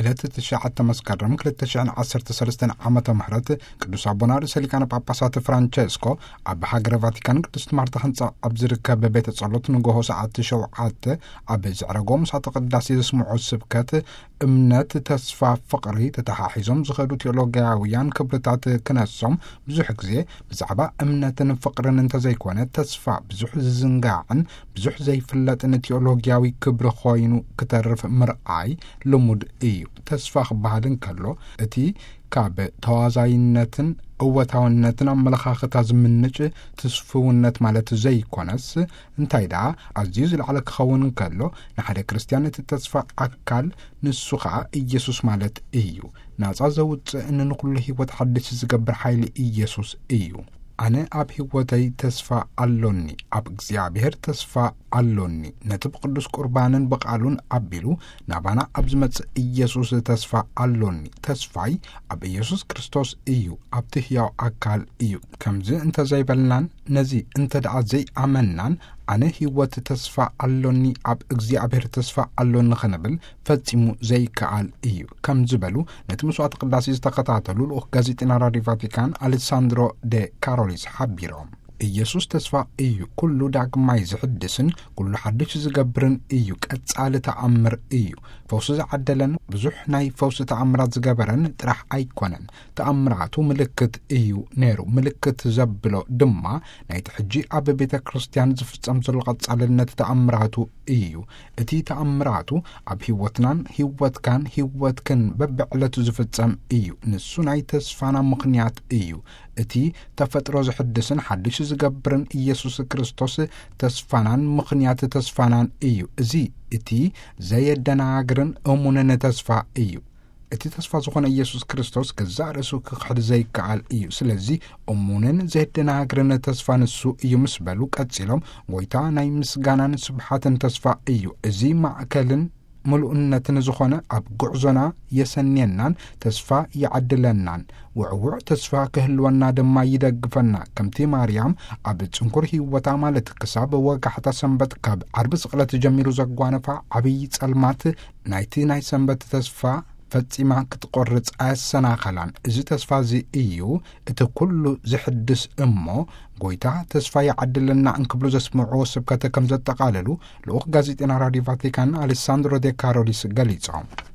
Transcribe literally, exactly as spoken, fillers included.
ዕለት ትሽዓተ መስከረም ክልተ ሽሕን ዓሰርተ ሰለስተ ዓመተ ምህረት ቅዱስ አቡነ ርእሰ ሊቃነ ጳጳሳት ፍራንቸስኮ ኣብ ሃገረ ቫቲካን ቅድስት ማርታ ህንጻ ኣብ ዝርከብ ቤተ ጸሎት ንጎሆ ሰዓት ሸውዓተ ኣብ ዝዕረጎም ሳተ ቅዳሴ ዘስምዑ ስብከት እምነት ተስፋ ፍቅሪ ተተሓሒዞም ዝኸዱ ቴዎሎጊያውያን ክብርታት ክነሶም ብዙሕ ግዜ ብዛዕባ እምነትን ፍቅርን እንተዘይኮነ ተስፋ ብዙሕ ዝዝንጋዕን ብዙሕ ዘይፍለጥን ቴዎሎጊያዊ ክብሪ ኮይኑ ክተርፍ ምርኣይ ልሙድ እዩ። ተስፋ ክበሃል እንከሎ እቲ ካብ ተዋዛይነትን እወታውነትን ኣመለኻኽታ ዝምንጭ ትስፍውነት ማለት ዘይኮነስ እንታይ ደኣ ኣዝዩ ዝለዓለ ክኸውን እንከሎ ንሓደ ክርስቲያን እቲ ተስፋ ኣካል ንሱ ከዓ ኢየሱስ ማለት እዩ። ናፃ ዘውፅእ ንኩሉ ህይወት ሓድሽ ዝገብር ሓይሊ ኢየሱስ እዩ። ኣነ ኣብ ህይወተይ ተስፋ ኣሎኒ፣ ኣብ እግዚኣብሔር ተስፋ ኣሎኒ። ነቲ ብቅዱስ ቁርባንን ብቃሉን ኣቢሉ ናባና ኣብ ዝመጽእ ኢየሱስ ተስፋ ኣሎኒ። ተስፋይ ኣብ ኢየሱስ ክርስቶስ እዩ፣ ኣብቲ ህያው ኣካል እዩ። ከምዚ እንተዘይበልናን ነዚ እንተ ደኣ ዘይኣመናን ኣነ ህይወት ተስፋ ኣሎኒ ኣብ እግዚኣብሔር ተስፋ ኣሎኒ ክንብል ፈጺሙ ዘይከኣል እዩ። ከም ዝበሉ ነቲ መስዋዕቲ ቅዳሴ ዝተኸታተሉ ልኡኽ ጋዜጠኛ ራድዮ ቫቲካን አሌሳንድሮ ደ ካሮሊስ ሓቢሮም ኢየሱስ ተስፋ እዩ፣ ኩሉ ዳግማይ ዝሕድስን ኩሉ ሓድሽ ዝገብርን እዩ፣ ቀጻሊ ተኣምር እዩ። ፈውሲ ዝዓደለን ብዙሕ ናይ ፈውሲ ተኣምራት ዝገበረን ጥራሕ ኣይኮነን፣ ተኣምራቱ ምልክት እዩ ነይሩ። ምልክት ዘብሎ ድማ ናይቲ ሕጂ ኣብ ቤተ ክርስቲያን ዝፍጸም ዘሎ ቀጻልነት ተኣምራቱ እዩ። እቲ ተኣምራቱ ኣብ ህይወትናን ህይወትካን ህይወትክን በብዕለቱ ዝፍጸም እዩ። ንሱ ናይ ተስፋና ምኽንያት እዩ። እቲ ተፈጥሮ ዝሕድስን ሓድሽ ዝገብርን ኢየሱስ ክርስቶስ ተስፋናን ምኽንያት ተስፋናን እዩ። እዚ እቲ ዘየደናግርን እሙንን ተስፋ እዩ። እቲ ተስፋ ዝኾነ ኢየሱስ ክርስቶስ ገዛእ ርእሱ ክክሕድ ዘይከኣል እዩ። ስለዚ እሙንን ዘየደናግርን ተስፋ ንሱ እዩ ምስ በሉ ቀጺሎም ጎይታ ናይ ምስጋናን ስብሓትን ተስፋ እዩ። እዚ ማዕከልን ምሉእነትን ዝኾነ ኣብ ጉዕዞና የሰንየናን ተስፋ ይዓድለናን ውዕውዕ ተስፋ ክህልወና ድማ ይደግፈና። ከምቲ ማርያም ኣብ ጽንኩር ህይወታ ማለት ክሳብ ወጋሕታ ሰንበት ካብ ዓርቢ ስቕለት ጀሚሩ ዘጓነፋ ዓብይ ጸልማት ናይቲ ናይ ሰንበት ተስፋ ፈጺማ ክትቆርጽ ኣያሰናኸላን። እዚ ተስፋ እዚ እዩ እቲ ኩሉ ዝሕድስ እሞ ጎይታ ተስፋ ይዓድለና እንክብሉ ዘስምዑ ስብከተ ከም ዘጠቃለሉ ልኡኽ ጋዜጠኛ ራድዮ ቫቲካን አሌሳንድሮ ደ ካሮሊስ ገሊጾም